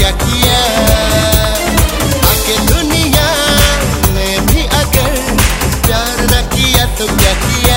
क्या किया। आके दुनिया में भी अगर प्यार न किया तो क्या किया।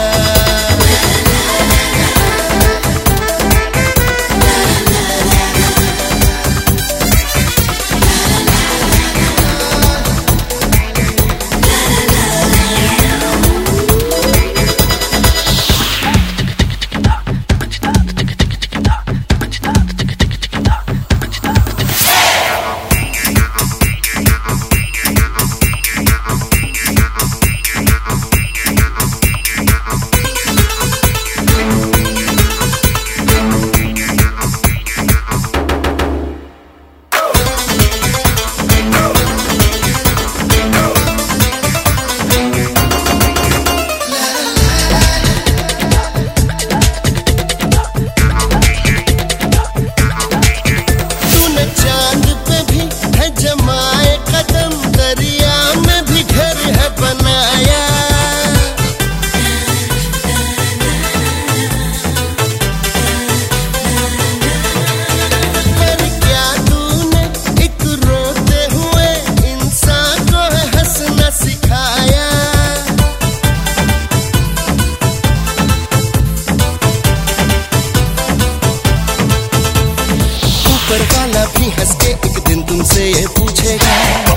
ऊपर वाला भी हंस के एक दिन तुमसे ये पूछेगा,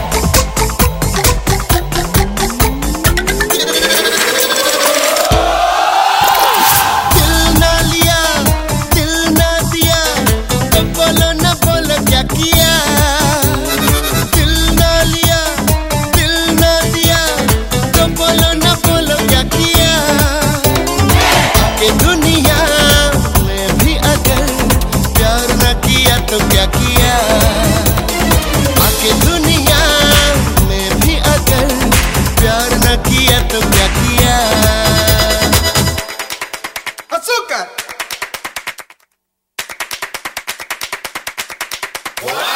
दिल ना लिया दिल ना दिया तो बोलो ना बोलो क्या किया। दिल ना लिया दिल ना दिया तो बोलो ना बोलो क्या किया। आके दुनिया में भी अगर प्यार न किया तो क्या किया। आके दुनिया में भी अगर प्यार न किया तो क्या किया। Azúcar. Wow!